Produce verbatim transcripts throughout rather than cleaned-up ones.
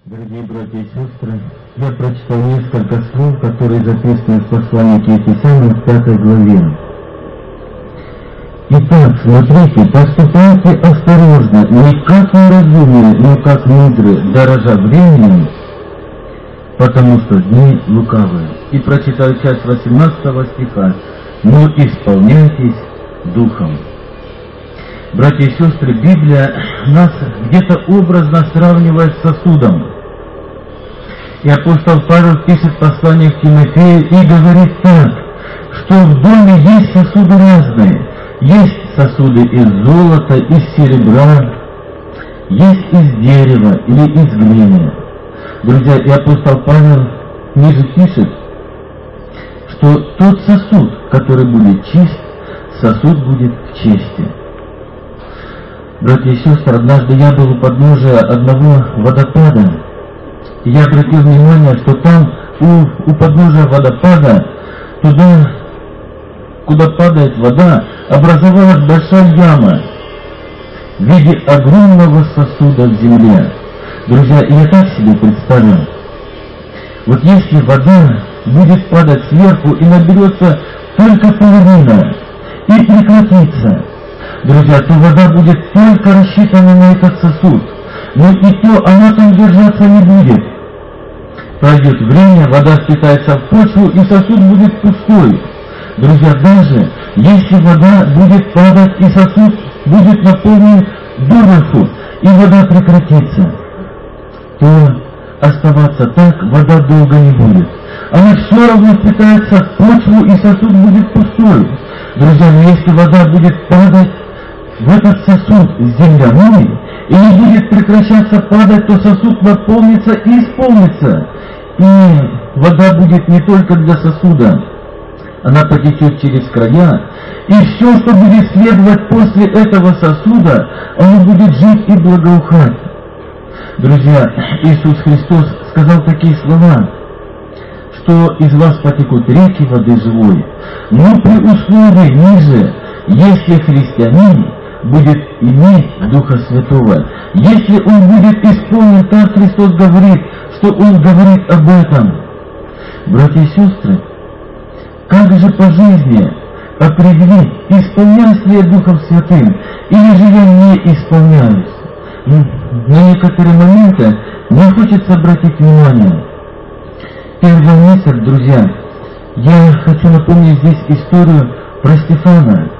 Дорогие братья и сестры, я прочитал несколько слов, которые записаны в послании к Ефесянам в пятой главе. Итак, смотрите, поступайте осторожно, не как неразумные, но как мудрые, дорожа временем, потому что дни лукавые. И прочитаю часть восемнадцатого стиха. Но исполняйтесь Духом. Братья и сестры, Библия нас где-то образно сравнивает с сосудом. И апостол Павел пишет послание к Тимофею и говорит так, что в доме есть сосуды разные. Есть сосуды из золота, из серебра, есть из дерева или из глины. Друзья, и апостол Павел ниже пишет, что тот сосуд, который будет чист, сосуд будет в чести. Братья и сестры, однажды я был у подножия одного водопада, и я обратил внимание, что там у, у подножия водопада, туда, куда падает вода, образовалась большая яма в виде огромного сосуда в земле. Друзья, и я так себе представил. Вот если вода будет падать сверху и наберется только половина и прекратится, друзья, то вода будет только рассчитана на этот сосуд, но и то она там держаться не будет. Пройдет время, вода впитается в почву, и сосуд будет пустой. Друзья, даже если вода будет падать, и сосуд будет наполнен доверху, и вода прекратится, то оставаться так вода долго не будет. Она все равно впитается в почву, и сосуд будет пустой. Друзья, но если вода будет падать в этот сосуд земляной, и не будет прекращаться падать, то сосуд наполнится и исполнится. И вода будет не только для сосуда, она потечет через края, и все, что будет следовать после этого сосуда, оно будет жить и благоухать. Друзья, Иисус Христос сказал такие слова, что из вас потекут реки воды живой, но при условии ниже, если христианин будет иметь Духа Святого, если он будет исполнен, так Христос говорит, что он говорит об этом. Братья и сестры, как же по жизни определить, исполняюсь ли я Духом Святым, или же я не исполняюсь? На некоторые моменты мне хочется обратить внимание. Первая мысль, друзья, я хочу напомнить здесь историю про Стефана.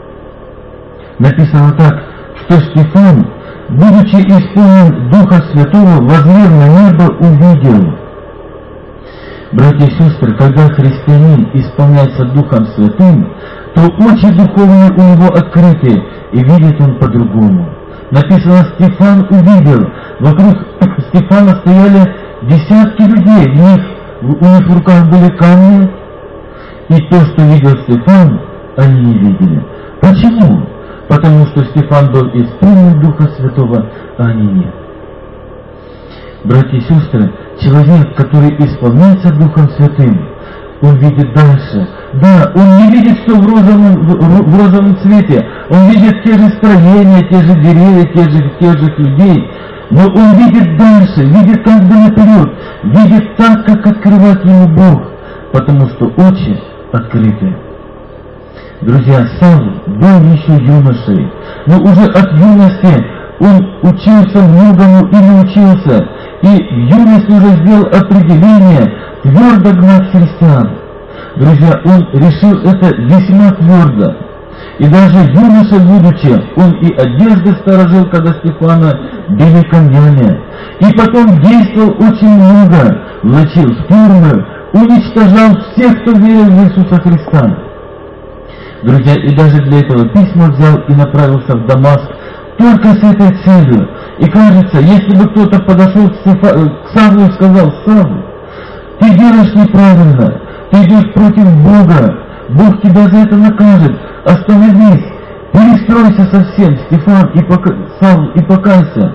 Написано так, что Стефан, будучи исполнен Духа Святого, воззрев на небо, увидел. Братья и сестры, когда христианин исполняется Духом Святым, то очи духовные у него открыты, и видит он по-другому. Написано, Стефан увидел. Вокруг Стефана стояли десятки людей, в них, у них в руках были камни, и то, что видел Стефан, они не видели. Почему? Потому что Стефан был исполнен Духа Святого, а они нет. Братья и сестры, человек, который исполняется Духом Святым, он видит дальше. Да, он не видит все в розовом, в, в розовом цвете, он видит те же строения, те же деревья, те же, тех же людей, но он видит дальше, видит как бы наперед, видит так, как открывает ему Бог, потому что очи открыты. Друзья, Савл был еще юношей, но уже от юности он учился многому и научился, и в юности уже сделал определение твердо гнать христиан. Друзья, он решил это весьма твердо. И даже юноша будучи, он и одежды сторожил, когда Стефана били камнями. И потом действовал очень много, влачил в тюрьмы, уничтожал всех, кто верил в Иисуса Христа. Друзья, и даже для этого письма взял и направился в Дамаск только с этой целью. И кажется, если бы кто-то подошел к, Стефа... к Савлу и сказал: Савл, ты делаешь неправильно, ты идешь против Бога, Бог тебя за это накажет, остановись, перестройся совсем, Стефан, и пока... Савл, и покайся.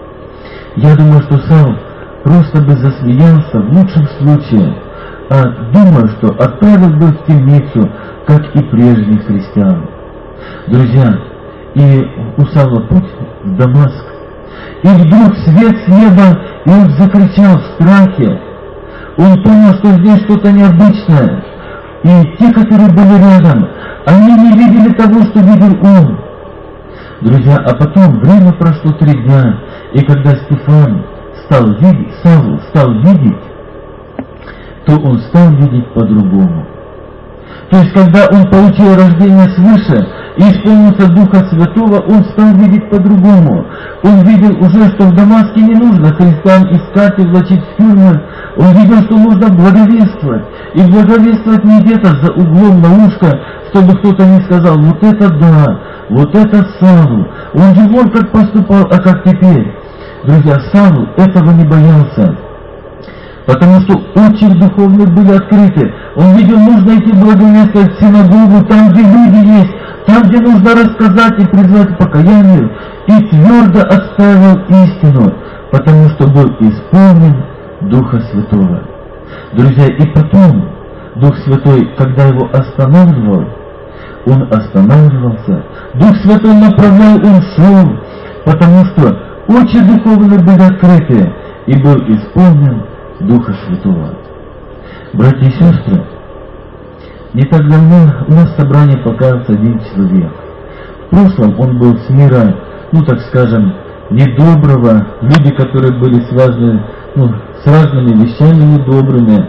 Я думаю, что Савл просто бы засмеялся в лучшем случае, а думаю, что отправил бы в темницу, как и прежних христиан. Друзья, и у Савла путь в Дамаск. И вдруг свет с неба и он закричал в страхе. Он понял, что здесь что-то необычное. И те, которые были рядом, они не видели того, что видел он. Друзья, а потом время прошло три дня, и когда Стефан стал видеть, Савл стал видеть, то он стал видеть по-другому. То есть, когда он получил рождение свыше и исполнился Духа Святого, он стал видеть по-другому. Он видел уже, что в Дамаске не нужно христиан искать и влачить в тюрьмы. Он видел, что нужно благовествовать. И благовествовать не где-то за углом на ушко, чтобы кто-то не сказал: вот это да, вот это Савл. Он же вон как поступал, а как теперь. Друзья, Савл этого не боялся. Потому что очи духовных были открыты. Он видел, нужно идти благовествовать в синагогу, там, где люди есть, там, где нужно рассказать и призвать к покаянию, и твердо отстаивал истину, потому что был исполнен Духа Святого. Друзья, и потом Дух Святой, когда его останавливал, он останавливался. Дух Святой направлял, он шел, потому что очи духовные были открыты, и был исполнен Духа Святого. Братья и сестры, не так давно у нас в собрании покаялся один человек. В прошлом он был с мира, ну так скажем, недоброго, люди, которые были связаны ну, с разными вещами недобрыми.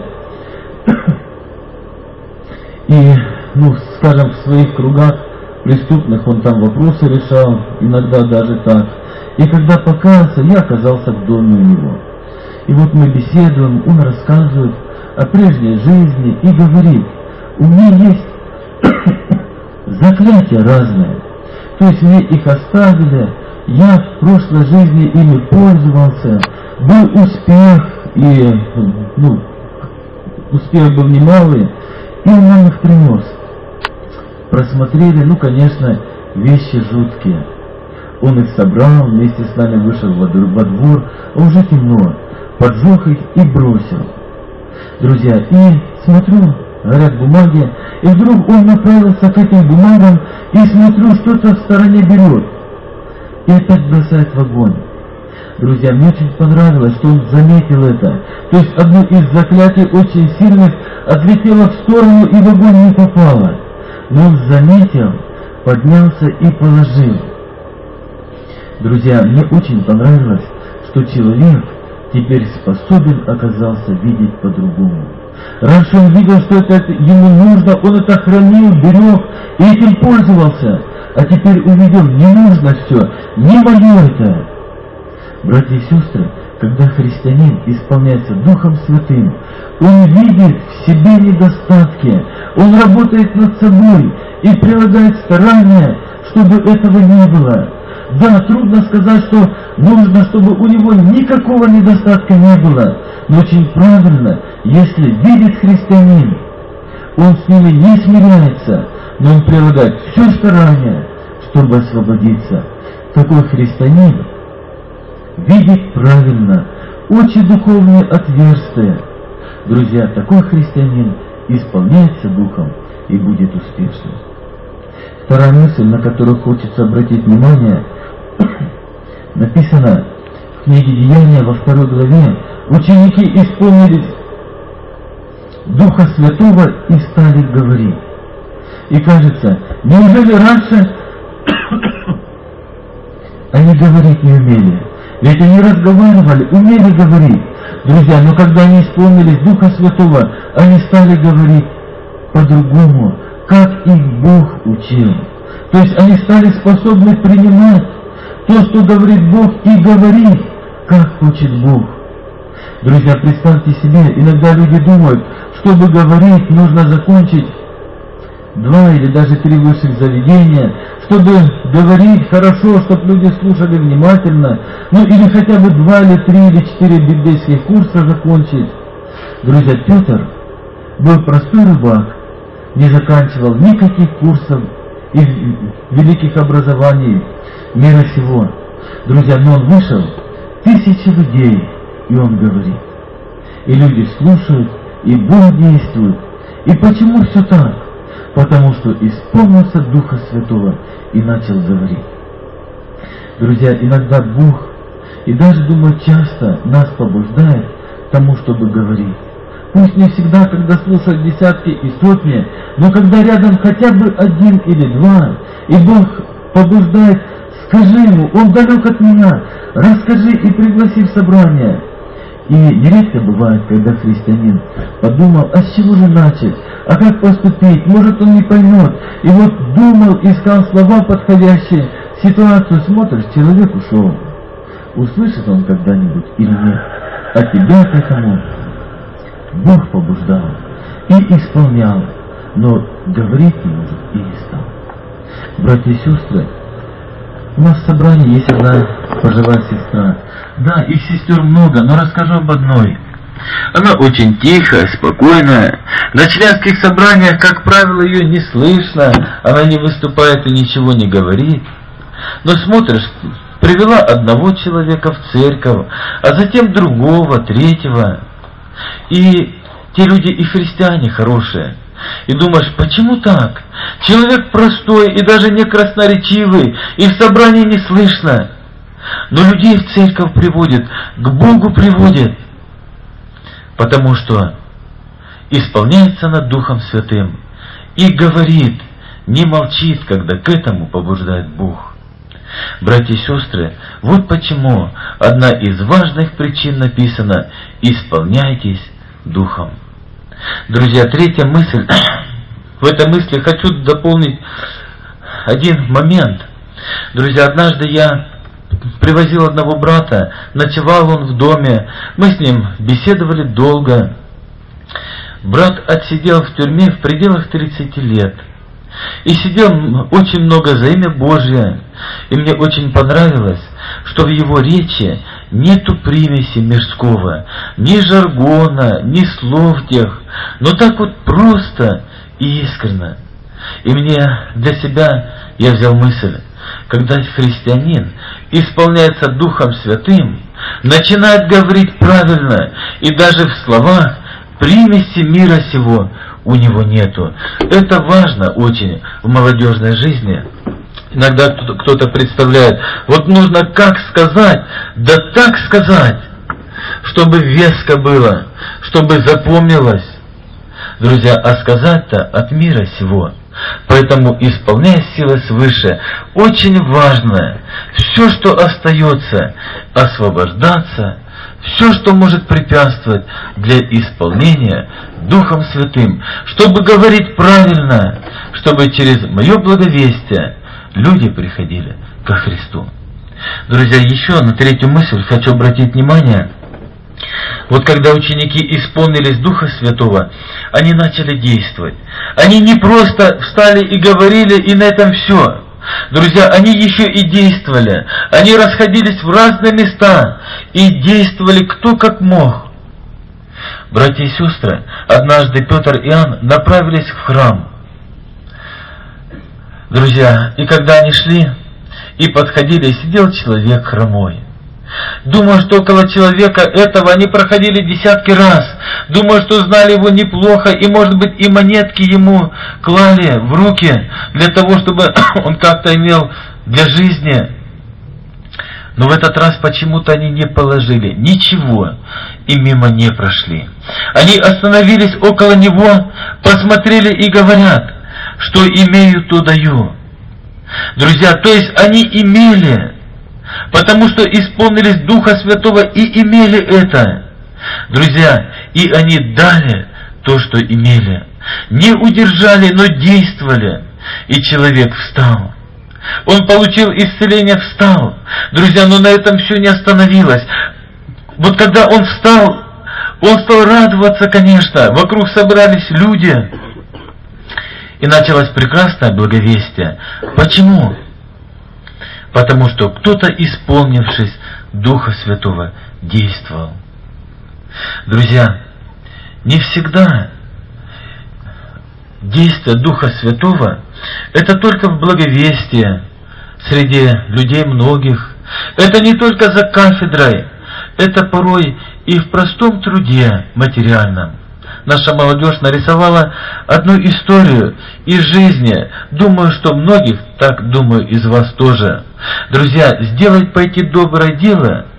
И, ну, скажем, в своих кругах преступных он там вопросы решал, иногда даже так. И когда покаялся, я оказался в доме у него. И вот мы беседуем, он рассказывает о прежней жизни и говорит: у меня есть заклятия разные. То есть мне их оставили, я в прошлой жизни ими пользовался, был успех, и ну, успех был немалый, и он нам их принес. Просмотрели, ну конечно, вещи жуткие. Он их собрал, вместе с нами вышел во двор, а уже темно, поджег их и бросил. Друзья, и смотрю, горят бумаги, и вдруг он направился к этим бумагам, и смотрю, что-то в стороне берет, и опять бросает в огонь. Друзья, мне очень понравилось, что он заметил это. То есть одно из заклятий очень сильных отлетело в сторону и в огонь не попало. Но он заметил, поднялся и положил. Друзья, мне очень понравилось, что человек теперь способен оказался видеть по-другому. Раньше он видел, что это ему нужно, он это хранил, берег и этим пользовался. А теперь увидел, не нужно все, не мое это. Братья и сестры, когда христианин исполняется Духом Святым, он видит в себе недостатки, он работает над собой и прилагает старания, чтобы этого не было. Да, трудно сказать, что нужно, чтобы у него никакого недостатка не было, но очень правильно, если видит христианин, он с ними не смиряется, но он прилагает все старания, чтобы освободиться. Такой христианин видит правильно, очи духовные отверстия. Друзья, такой христианин исполняется Духом и будет успешным. Вторая мысль, на которую хочется обратить внимание, написано в книге Деяния во второй главе: ученики исполнились Духа Святого и стали говорить. И кажется, неужели раньше они говорить не умели? Ведь они разговаривали, умели говорить. Друзья, но когда они исполнились Духа Святого, они стали говорить по-другому, как их Бог учил. То есть они стали способны принимать то, что говорит Бог, и говорить, как хочет Бог. Друзья, представьте себе, иногда люди думают, чтобы говорить, нужно закончить два или даже три высших заведения, чтобы говорить хорошо, чтобы люди слушали внимательно, ну или хотя бы два или три или четыре библейских курса закончить. Друзья, Петр был простой рыбак, не заканчивал никаких курсов и великих образований мира сего. Друзья, но он вышел, тысячи людей, и он говорит. И люди слушают, и Бог действует. И почему все так? Потому что исполнился Духа Святого и начал говорить. Друзья, иногда Бог И даже, думаю, часто нас побуждает к тому, чтобы говорить. Пусть не всегда, когда слушают десятки и сотни, но когда рядом хотя бы один или два, и Бог побуждает: скажи ему, он далек от меня, расскажи и пригласи в собрание. И нередко бывает, когда христианин подумал, а с чего же начать, а как поступить, может он не поймет. И вот думал, искал слова подходящие, ситуацию смотришь, человек ушел. Услышит он когда-нибудь или нет, а тебя к этому Бог побуждал и исполнял, но говорить не может и не стал. Братья и сестры, у нас в собрании есть одна пожилая сестра. Да, их сестер много, но расскажу об одной. Она очень тихая, спокойная. На членских собраниях, как правило, ее не слышно. Она не выступает и ничего не говорит. Но смотришь, привела одного человека в церковь, а затем другого, третьего. И те люди и христиане хорошие. И думаешь, почему так? Человек простой и даже не красноречивый, и в собрании не слышно. Но людей в церковь приводит, к Богу приводит. Потому что исполняется над Духом Святым и говорит, не молчит, когда к этому побуждает Бог. Братья и сестры, вот почему одна из важных причин написана: исполняйтесь Духом. Друзья, третья мысль. В этой мысли хочу дополнить один момент. Друзья, однажды я привозил одного брата, ночевал он в доме, мы с ним беседовали долго. Брат отсидел в тюрьме в пределах тридцати лет. И сидел очень много за имя Божье. И мне очень понравилось, что в его речи нету примеси мирского, ни жаргона, ни слов тех, но так вот просто и искренно. И мне для себя я взял мысль, когда христианин исполняется Духом Святым, начинает говорить правильно, и даже в словах примеси мира сего у него нету. Это важно очень в молодежной жизни. Иногда кто-то, кто-то представляет, вот нужно как сказать, да так сказать, чтобы веско было, чтобы запомнилось. Друзья, а сказать-то от мира сего. Поэтому, исполняя силы свыше, очень важно все, что остается, освобождаться, все, что может препятствовать для исполнения Духом Святым, чтобы говорить правильно, чтобы через мое благовестие люди приходили ко Христу. Друзья, еще на третью мысль хочу обратить внимание. Вот когда ученики исполнились Духа Святого, они начали действовать. Они не просто встали и говорили, и на этом все. Друзья, они еще и действовали. Они расходились в разные места и действовали кто как мог. Братья и сестры, однажды Петр и Иоанн направились в храм. Друзья, и когда они шли и подходили, сидел человек хромой. Думаю, что около человека этого они проходили десятки раз. Думаю, что знали его неплохо, и, может быть, и монетки ему клали в руки, для того, чтобы он как-то имел для жизни. Но в этот раз почему-то они не положили ничего и мимо не прошли. Они остановились около него, посмотрели и говорят, что имею, то даю. Друзья, то есть они имели, потому что исполнились Духа Святого и имели это. Друзья, и они дали то, что имели. Не удержали, но действовали. И человек встал. Он получил исцеление, встал. Друзья, но на этом все не остановилось. Вот когда он встал, он стал радоваться, конечно. Вокруг собрались люди. И началось прекрасное благовестие. Почему? Потому что кто-то, исполнившись Духа Святого, действовал. Друзья, не всегда действие Духа Святого это только в благовестии среди людей многих. Это не только за кафедрой, это порой и в простом труде материальном. Наша молодежь нарисовала одну историю из жизни. Думаю, что многих, так думаю, из вас тоже. Друзья, сделать пойти доброе дело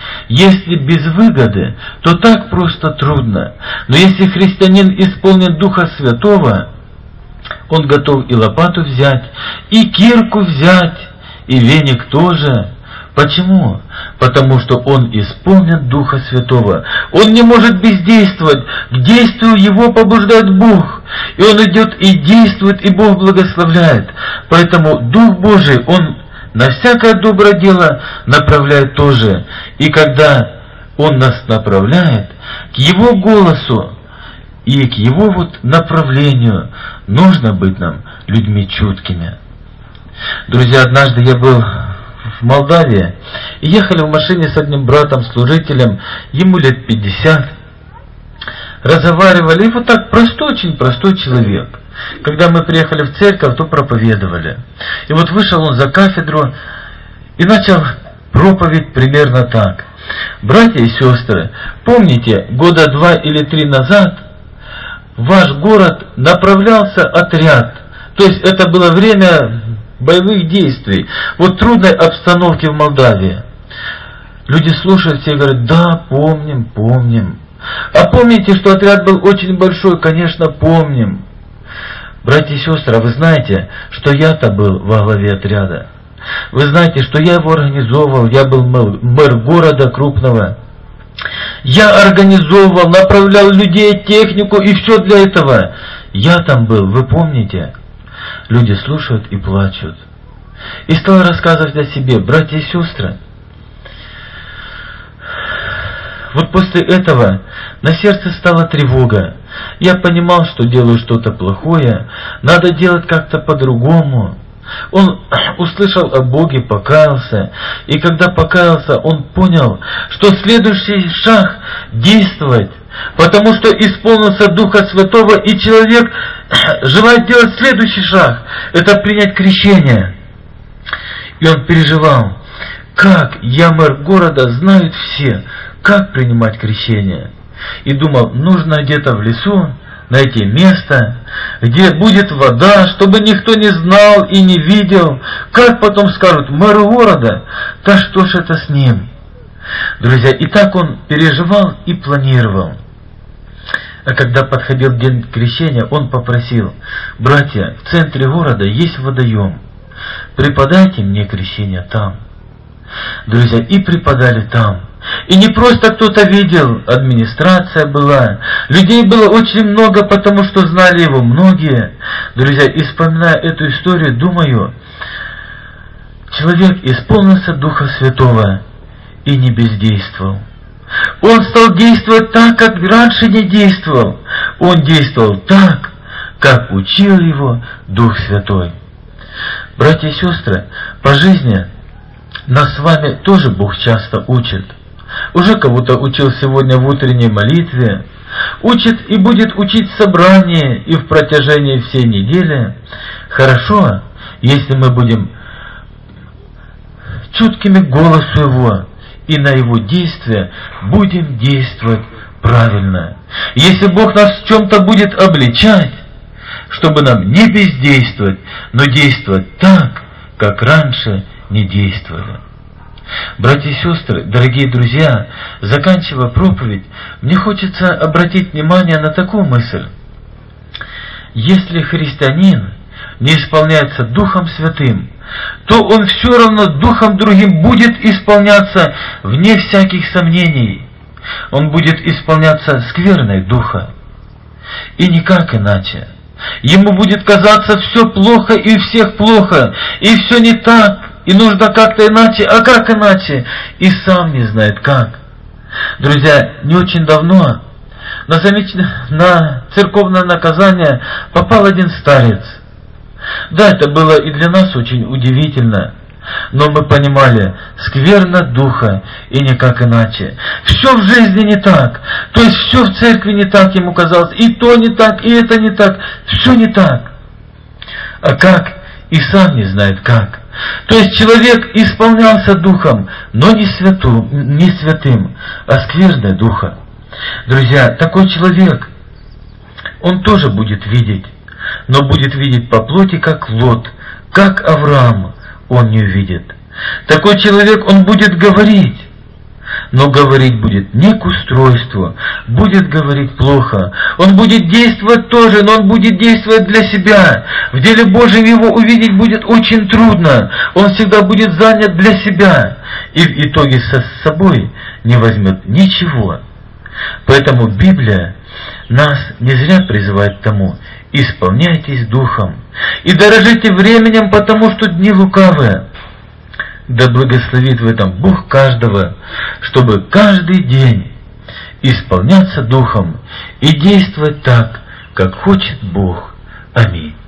Если без выгоды, то так просто трудно. Но если христианин исполнен Духа Святого, он готов и лопату взять, и кирку взять, и веник тоже. Почему? Потому что он исполнен Духа Святого. Он не может бездействовать. К действию его побуждает Бог. И он идет и действует, и Бог благословляет. Поэтому Дух Божий, он на всякое доброе дело направляет тоже. И когда он нас направляет, к его голосу и к его вот направлению нужно быть нам людьми чуткими. Друзья, однажды я был в Молдавии, и ехали в машине с одним братом-служителем, ему лет пятьдесят, разговаривали, и вот так простой, очень простой человек. Когда мы приехали в церковь, то проповедовали. И вот вышел он за кафедру и начал проповедь примерно так. Братья и сестры, помните, года два или три назад в ваш город направлялся отряд, то есть это было время боевых действий, вот трудной обстановки в Молдавии. Люди слушают все и говорят: да, помним, помним. А помните, что отряд был очень большой? Конечно, помним. Братья и сестры, а вы знаете, что я-то был во главе отряда? Вы знаете, что я его организовывал, я был мэр города крупного. Я организовывал, направлял людей, технику и все для этого. Я там был, вы помните? Люди слушают и плачут. И стал рассказывать о себе. Братья и сестры, вот после этого на сердце стала тревога. Я понимал, что делаю что-то плохое, надо делать как-то по-другому. Он услышал о Боге, покаялся, и когда покаялся, он понял, что следующий шаг — действовать, потому что исполнился Духа Святого, и человек желает делать следующий шаг — это принять крещение. И он переживал, как я мэр города, знают все, как принимать крещение. И думал, нужно где-то в лесу найти место, где будет вода, чтобы никто не знал и не видел. Как потом скажут: мэр города, да что ж это с ним? Друзья, и так он переживал и планировал. А когда подходил день крещения, он попросил: братья, в центре города есть водоем, преподайте мне крещение там. Друзья, и преподали там. И не просто кто-то видел, администрация была, людей было очень много, потому что знали его многие. Друзья, и вспоминая эту историю, думаю, человек исполнился Духа Святого и не бездействовал. Он стал действовать так, как раньше не действовал. Он действовал так, как учил его Дух Святой. Братья и сестры, по жизни нас с вами тоже Бог часто учит. Уже кого-то учил сегодня в утренней молитве, учит и будет учить в собрании и в протяжении всей недели. Хорошо, если мы будем чуткими к голосу Его и на Его действия будем действовать правильно. Если Бог нас в чем-то будет обличать, чтобы нам не бездействовать, но действовать так, как раньше не действовали. Братья и сестры, дорогие друзья, заканчивая проповедь, мне хочется обратить внимание на такую мысль. Если христианин не исполняется Духом Святым, то он все равно Духом другим будет исполняться вне всяких сомнений. Он будет исполняться скверной Духа. И никак иначе. Ему будет казаться все плохо и у всех плохо, и все не так. И нужно как-то иначе, а как иначе? И сам не знает как. Друзья, не очень давно на, замеч... на церковное наказание попал один старец. Да, это было и для нас очень удивительно. Но мы понимали, скверно Духа и никак иначе. Все в жизни не так. То есть все в церкви не так ему казалось. И то не так, и это не так. Все не так. А как? И сам не знает как. То есть человек исполнялся Духом, но не, святу, не святым, а скверной Духа. Друзья, такой человек, он тоже будет видеть, но будет видеть по плоти, как Лот, как Авраам, он не увидит. Такой человек, он будет говорить, но говорить будет не к устройству, будет говорить плохо. Он будет действовать тоже, но он будет действовать для себя. В деле Божьем его увидеть будет очень трудно. Он всегда будет занят для себя и в итоге со собой не возьмет ничего. Поэтому Библия нас не зря призывает к тому: исполняйтесь Духом и дорожите временем, потому что дни лукавые. Да благословит в этом Бог каждого, чтобы каждый день исполняться Духом и действовать так, как хочет Бог. Аминь.